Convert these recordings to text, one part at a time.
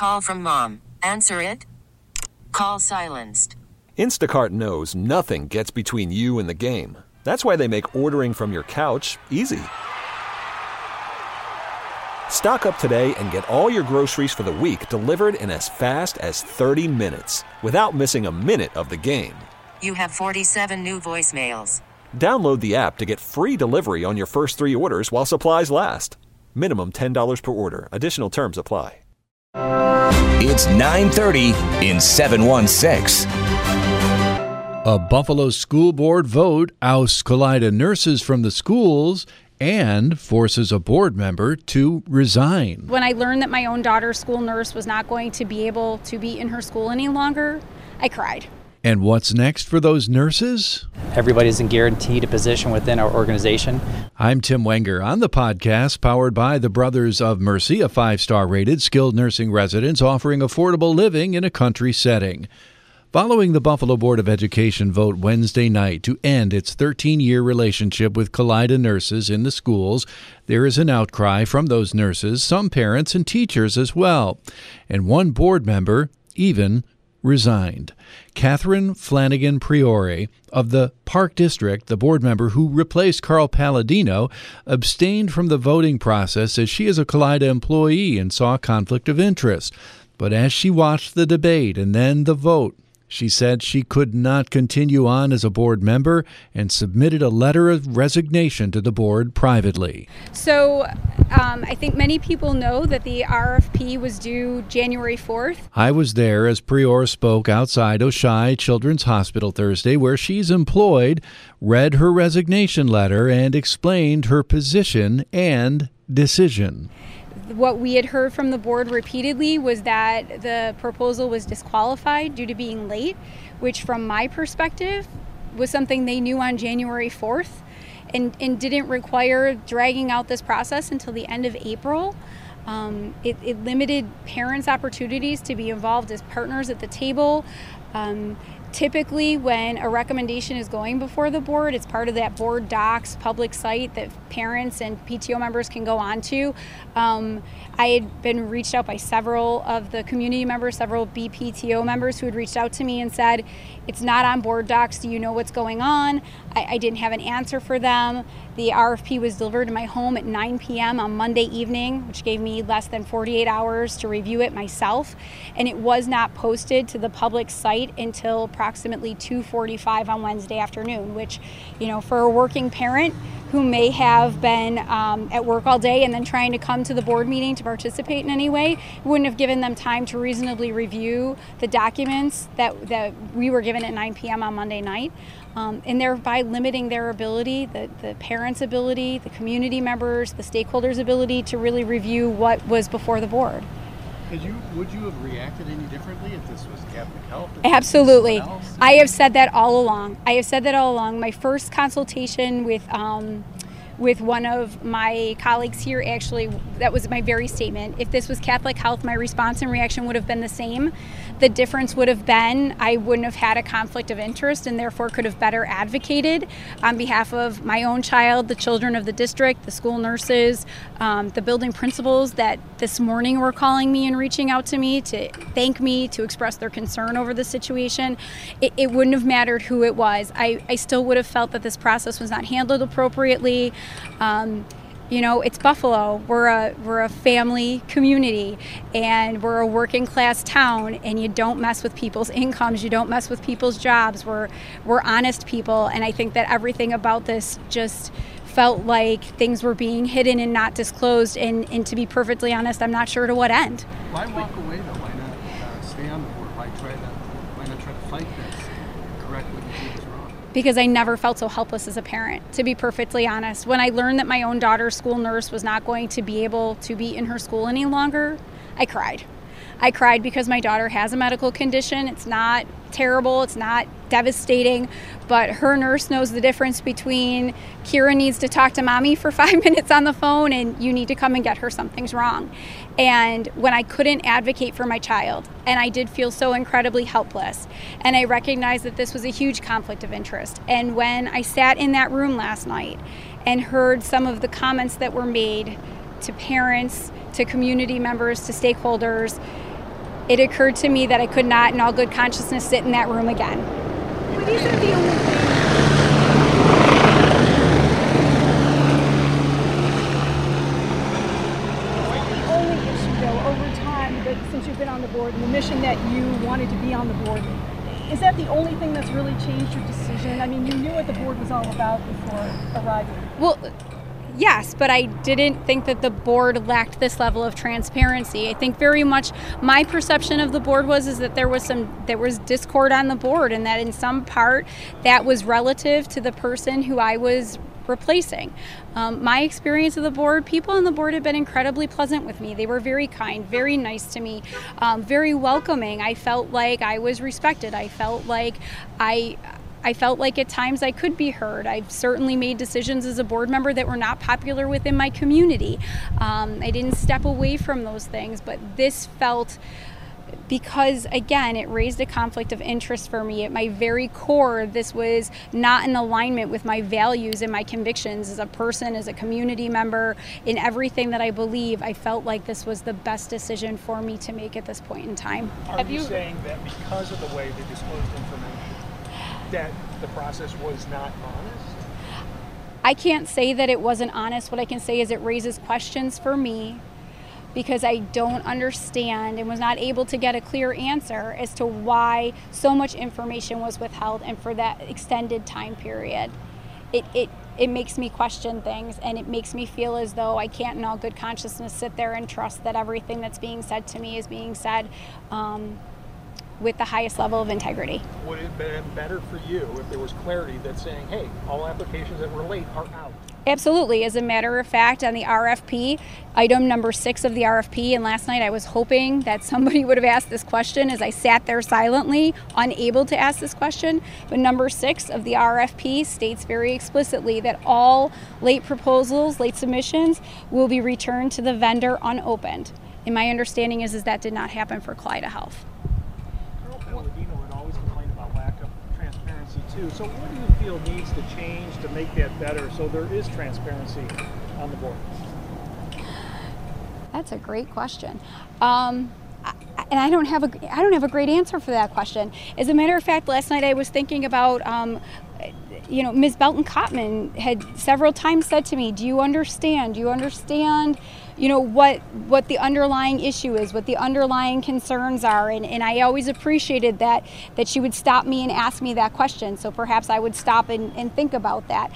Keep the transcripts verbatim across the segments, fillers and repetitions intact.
Call from mom. Answer it. Call silenced. Instacart knows nothing gets between you and the game. That's why they make ordering from your couch easy. Stock up today and get all your groceries for the week delivered in as fast as thirty minutes without missing a minute of the game. You have forty-seven new voicemails. Download the app to get free delivery on your first three orders while supplies last. Minimum ten dollars per order. Additional terms apply. It's nine thirty in seven one six. A Buffalo school board vote ousts Kaleida nurses from the schools and forces a board member to resign. When I learned that my own daughter's school nurse was not going to be able to be in her school any longer, I cried. And what's next for those nurses? Everybody isn't guaranteed a position within our organization. I'm Tim Wenger on the podcast powered by the Brothers of Mercy, a five-star rated skilled nursing residence offering affordable living in a country setting. Following the Buffalo Board of Education vote Wednesday night to end its thirteen-year relationship with Kaleida nurses in the schools, there is an outcry from those nurses, some parents and teachers as well. And one board member even resigned. Catherine Flanagan Priore of the Park District, the board member who replaced Carl Palladino, abstained from the voting process as she is a Kaleida employee and saw a conflict of interest. But as she watched the debate and then the vote, she said she could not continue on as a board member and submitted a letter of resignation to the board privately. So um, I think many people know that the R F P was due January fourth. I was there as Prior spoke outside Oishei Children's Hospital Thursday, where she's employed, read her resignation letter, and explained her position and decision. What we had heard from the board repeatedly was that the proposal was disqualified due to being late, which from my perspective was something they knew on January fourth and, and didn't require dragging out this process until the end of April. Um, it, it limited parents' opportunities to be involved as partners at the table. Um, Typically, when a recommendation is going before the board, it's part of that board docs public site that parents and P T O members can go on to. Um, I had been reached out by several of the community members, several B P T O members who had reached out to me and said, it's not on board docs, do you know what's going on? I, I didn't have an answer for them. The R F P was delivered to my home at nine p.m. on Monday evening, which gave me less than forty-eight hours to review it myself. And it was not posted to the public site until approximately two forty-five on Wednesday afternoon, which, you know, for a working parent who may have been um, at work all day and then trying to come to the board meeting to participate in any way, wouldn't have given them time to reasonably review the documents that, that we were given at nine p.m. on Monday night. Um, and thereby limiting their ability, the, the parents' ability, the community members, the stakeholders' ability to really review what was before the board. Could you, would you have reacted any differently if this was Catholic Health? Absolutely. I have said that all along. I have said that all along. My first consultation with um, with one of my colleagues here, actually, that was my very statement. If this was Catholic Health, my response and reaction would have been the same. The difference would have been I wouldn't have had a conflict of interest and therefore could have better advocated on behalf of my own child, the children of the district, the school nurses, um, the building principals that this morning were calling me and reaching out to me to thank me, to express their concern over the situation. It, it wouldn't have mattered who it was. I, I still would have felt that this process was not handled appropriately. Um, You know, it's Buffalo. We're a we're a family community, and we're a working class town. And you don't mess with people's incomes. You don't mess with people's jobs. We're we're honest people, and I think that everything about this just felt like things were being hidden and not disclosed. And, and to be perfectly honest, I'm not sure to what end. Why walk away though? Why not uh, stay on the board? Why try to why not try to fight this and correct what you think is wrong? Because I never felt so helpless as a parent, to be perfectly honest. When I learned that my own daughter's school nurse was not going to be able to be in her school any longer, I cried. I cried because my daughter has a medical condition. It's not terrible, it's not devastating, but her nurse knows the difference between Kira needs to talk to mommy for five minutes on the phone and you need to come and get her, something's wrong. And when I couldn't advocate for my child, and I did feel so incredibly helpless, and I recognized that this was a huge conflict of interest. And when I sat in that room last night and heard some of the comments that were made to parents, to community members, to stakeholders, it occurred to me that I could not, in all good consciousness, sit in that room again. But isn't the only thing... the only issue, though, over time, that since you've been on the board, and the mission that you wanted to be on the board, is that the only thing that's really changed your decision? I mean, you knew what the board was all about before arriving. Well, yes, but I didn't think that the board lacked this level of transparency. I think very much my perception of the board was is that there was some there was discord on the board, and that in some part that was relative to the person who I was replacing. Um, my experience of the board, people on the board have been incredibly pleasant with me. They were very kind, very nice to me, um, very welcoming. I felt like I was respected. I felt like I I felt like at times I could be heard. I've certainly made decisions as a board member that were not popular within my community. Um, I didn't step away from those things, but this felt, because again, it raised a conflict of interest for me. At my very core, this was not in alignment with my values and my convictions as a person, as a community member, in everything that I believe. I felt like this was the best decision for me to make at this point in time. Are Have you you saying that because of the way they disclosed information, that the process was not honest? I can't say that it wasn't honest. What I can say is it raises questions for me, because I don't understand and was not able to get a clear answer as to why so much information was withheld and for that extended time period. It, it, it makes me question things, and it makes me feel as though I can't in all good consciousness sit there and trust that everything that's being said to me is being said um, with the highest level of integrity. Would it have been better for you if there was clarity that's saying, hey, all applications that were late are out? Absolutely. As a matter of fact, on the R F P, item number six of the R F P, and last night I was hoping that somebody would have asked this question as I sat there silently, unable to ask this question. But number six of the R F P states very explicitly that all late proposals, late submissions, will be returned to the vendor unopened. And my understanding is, is that did not happen for Kaleida Health. Carl Palladino had always complained about lack of transparency too. So what do you feel needs to change to make that better so there is transparency on the board? That's a great question. Um, I, and I don't have a I don't have a great answer for that question. As a matter of fact, last night I was thinking about um, you know, Miz Belton Cotman had several times said to me, do you understand? Do you understand, you know, what what the underlying issue is, what the underlying concerns are? And, and I always appreciated that, that she would stop me and ask me that question. So perhaps I would stop and, and think about that.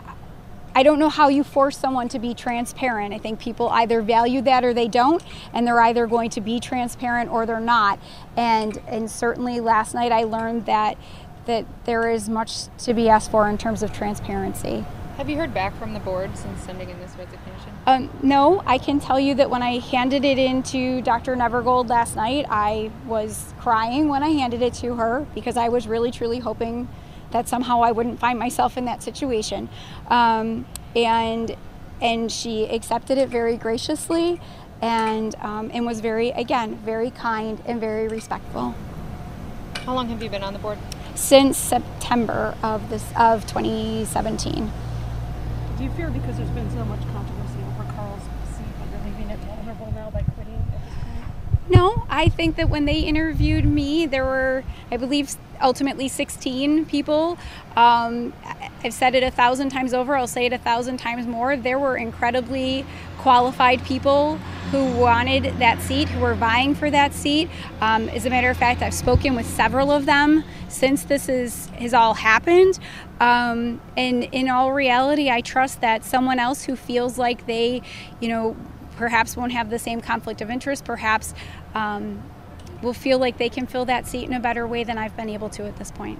I don't know how you force someone to be transparent. I think people either value that or they don't, and they're either going to be transparent or they're not. And and certainly last night I learned that that there is much to be asked for in terms of transparency. Have you heard back from the board since sending in this resignation? Um, no, I can tell you that when I handed it in to Doctor Nevergold last night, I was crying when I handed it to her, because I was really, truly hoping that somehow I wouldn't find myself in that situation. Um, and and she accepted it very graciously, and um, and was very, again, very kind and very respectful. How long have you been on the board? Since September of this of twenty seventeen. Do you fear, because there's been so much controversy over Carl's seat, that you're leaving it vulnerable now by quitting at this point? No, I think that when they interviewed me, there were, I believe, ultimately sixteen people. Um, I've said it a thousand times over, I'll say it a thousand times more. There were incredibly qualified people who wanted that seat, who were vying for that seat. Um, as a matter of fact, I've spoken with several of them since this is, has all happened. Um, and in all reality, I trust that someone else who feels like they, you know, perhaps won't have the same conflict of interest, perhaps um, will feel like they can fill that seat in a better way than I've been able to at this point.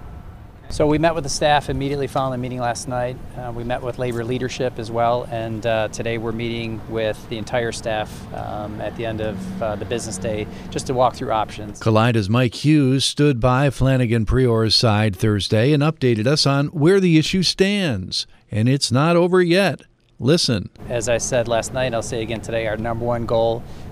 So we met with the staff immediately following the meeting last night. Uh, we met with labor leadership as well, and uh, today we're meeting with the entire staff um, at the end of uh, the business day just to walk through options. Kaleida's Mike Hughes stood by Flanagan Prior's side Thursday and updated us on where the issue stands. And it's not over yet. Listen. As I said last night, I'll say again today, our number one goal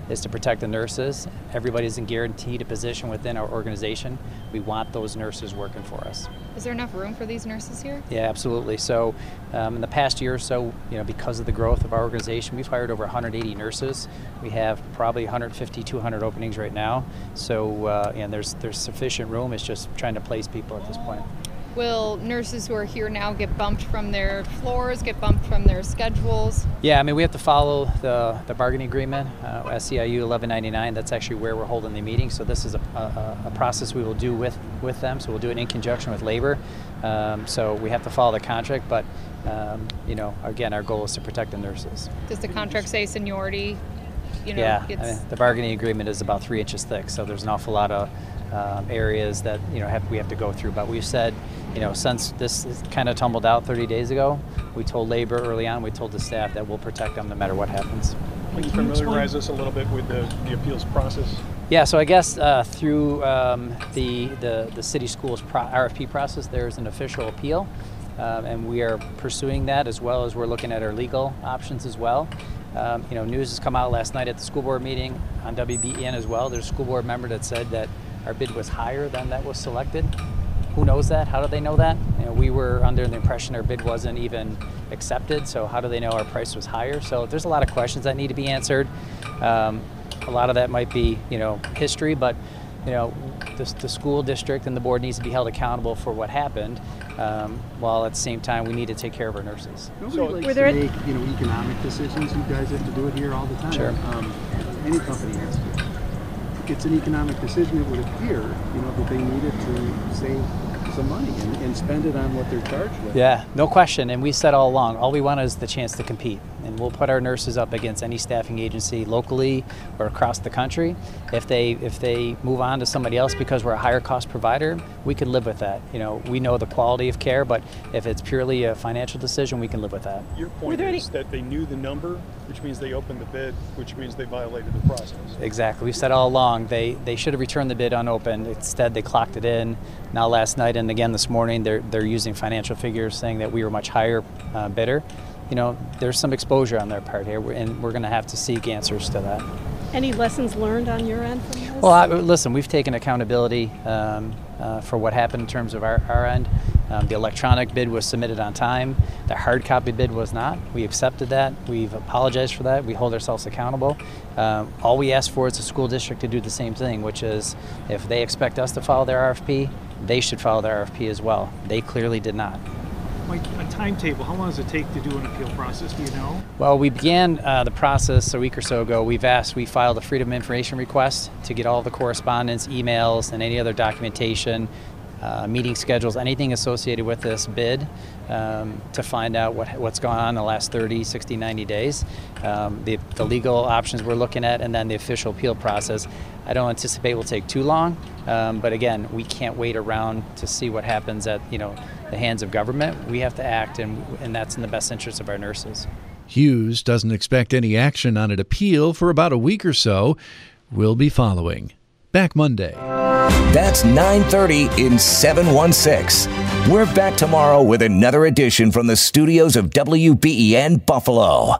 is to protect the nurses. Everybody's guaranteed a position within our organization. We want those nurses working for us. Is there enough room for these nurses here? Yeah, absolutely. So um, in the past year or so, you know, because of the growth of our organization, we've hired over one hundred eighty nurses. We have probably one hundred fifty, two hundred openings right now. So uh, and there's there's sufficient room. It's just trying to place people at this point. Will nurses who are here now get bumped from their floors, get bumped from their schedules? Yeah, I mean, we have to follow the, the bargaining agreement, uh, S E I U eleven ninety-nine. That's actually where we're holding the meeting. So this is a, a, a process we will do with, with them. So we'll do it in conjunction with labor. Um, so we have to follow the contract. But, um, you know, again, our goal is to protect the nurses. Does the contract say seniority? You know, yeah, gets... I mean, the bargaining agreement is about three inches thick. So there's an awful lot of um, areas that, you know, have, we have to go through. But we've said, you know, since this kind of tumbled out thirty days ago, we told labor early on, we told the staff that we'll protect them no matter what happens. Can you familiarize us a little bit with the, the appeals process? Yeah, so I guess uh, through um, the, the the city schools pro- R F P process, there's an official appeal, um, and we are pursuing that, as well as we're looking at our legal options as well. Um, you know, news has come out last night at the school board meeting on W B E N as well. There's a school board member that said that our bid was higher than that was selected. Who knows that? How do they know that? You know, we were under the impression our bid wasn't even accepted, so how do they know our price was higher? So there's a lot of questions that need to be answered. Um, a lot of that might be, you know, history, but you know, the, the school district and the board needs to be held accountable for what happened, um, while at the same time we need to take care of our nurses. Nobody So, likes were to there- make, you know, economic decisions. You guys have to do it here all the time. Sure. Um, any company has to. It's an economic decision. It would appear, you know, that they needed to save some money and, and spend it on what they're charged with. Yeah, no question. And we said all along, all we want is the chance to compete. And we'll put our nurses up against any staffing agency locally or across the country. If they if they move on to somebody else because we're a higher cost provider, we can live with that. You know, we know the quality of care, but if it's purely a financial decision, we can live with that. Your point is that they knew the number, which means they opened the bid, which means they violated the process. Exactly. We've said all along they, they should have returned the bid unopened. Instead, they clocked it in. Now last night and again this morning, they're they're using financial figures saying that we were much higher uh, bidder. You know, there's some exposure on their part here, and we're going to have to seek answers to that. Any lessons learned on your end from this? Well, I, listen, we've taken accountability um, uh, for what happened in terms of our, our end. Um, the electronic bid was submitted on time. The hard copy bid was not. We accepted that. We've apologized for that. We hold ourselves accountable. Um, all we ask for is the school district to do the same thing, which is if they expect us to follow their R F P, they should follow their R F P as well. They clearly did not. Mike, a timetable, how long does it take to do an appeal process, do you know? Well, we began uh, the process a week or so ago. We've asked, we filed a Freedom of Information request to get all the correspondence, emails, and any other documentation, uh, meeting schedules, anything associated with this bid um, to find out what, what's gone on in the last thirty, sixty, ninety days. Um, the, the legal options we're looking at, and then the official appeal process. I don't anticipate will take too long, um, but again, we can't wait around to see what happens at, you know, the hands of government. We have to act, and, and that's in the best interest of our nurses. Hughes doesn't expect any action on an appeal for about a week or so. We'll be following. Back Monday. That's nine thirty in seven one six. We're back tomorrow with another edition from the studios of W B E N Buffalo.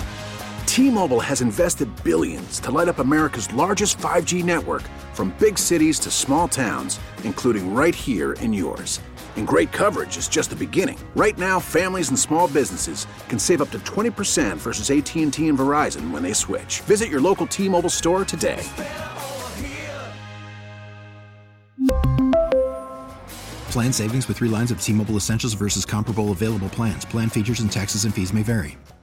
T-Mobile has invested billions to light up America's largest five G network, from big cities to small towns, including right here in yours. And great coverage is just the beginning. Right now, families and small businesses can save up to twenty percent versus A T and T and Verizon when they switch. Visit your local T-Mobile store today. Plan savings with three lines of T-Mobile Essentials versus comparable available plans. Plan features and taxes and fees may vary.